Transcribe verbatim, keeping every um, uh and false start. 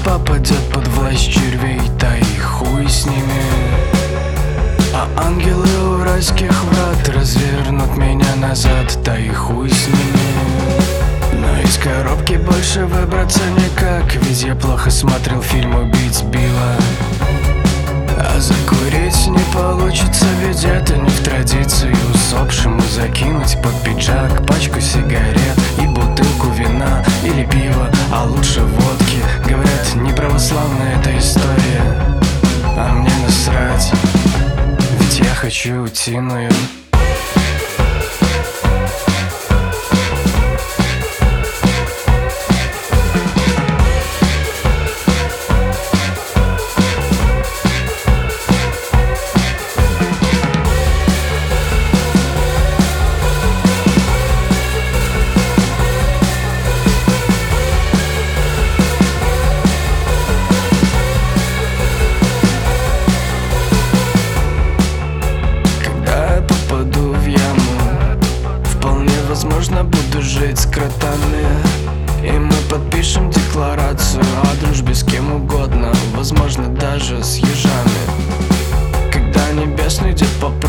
попадет под власть червей, да и хуй с ними. А ангелы у райских врат развернут меня назад, да и хуй с ними. Но из коробки больше выбраться никак, ведь я плохо смотрел фильм «Убить Билла». А закурить не получится, ведь это не в традиции усопшему закинуть под пиджак пачку сигарет и бутылку вина или пива, а лучше водки. Говорят, не православная эта история, а мне насрать, ведь я хочу утиную. Возможно, буду жить с кротами, и мы подпишем декларацию о дружбе с кем угодно, возможно, даже с ежами. Когда небесный дед по